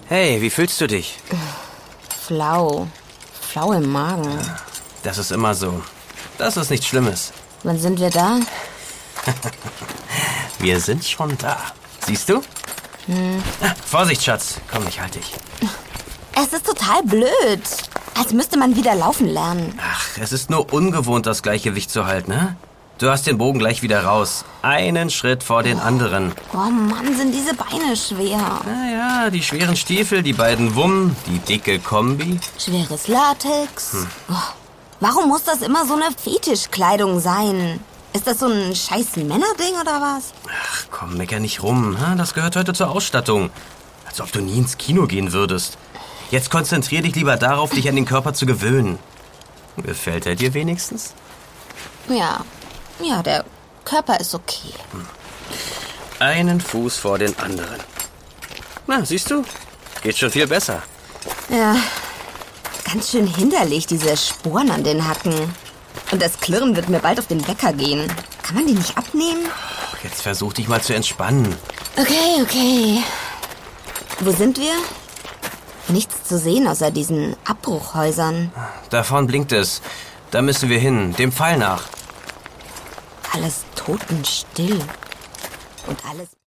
Hey, wie fühlst du dich? Flau. Flau im Magen. Das ist immer so. Das ist nichts Schlimmes. Wann sind wir da? Wir sind schon da. Siehst du? Vorsicht, Schatz. Komm, ich halte dich. Es ist total blöd. Als müsste man wieder laufen lernen. Ach, es ist nur ungewohnt, das Gleichgewicht zu halten, ne? Du hast den Bogen gleich wieder raus. Einen Schritt vor den anderen. Oh Mann, sind diese Beine schwer. Naja, die schweren Stiefel, die beiden Wummen, die dicke Kombi. Schweres Latex. Oh, warum muss das immer so eine Fetischkleidung sein? Ist das so ein scheiß Männerding oder was? Ach komm, mecker nicht rum. Das gehört heute zur Ausstattung. Als ob du nie ins Kino gehen würdest. Jetzt konzentrier dich lieber darauf, dich an den Körper zu gewöhnen. Gefällt er dir wenigstens? Ja, der Körper ist okay. Einen Fuß vor den anderen. Na, siehst du? Geht schon viel besser. Ja, ganz schön hinderlich, diese Sporen an den Hacken. Und das Klirren wird mir bald auf den Wecker gehen. Kann man die nicht abnehmen? Jetzt versuch dich mal zu entspannen. Okay. Wo sind wir? Nichts zu sehen außer diesen Abbruchhäusern. Da vorn blinkt es. Da müssen wir hin, dem Pfeil nach. Alles totenstill. Und alles...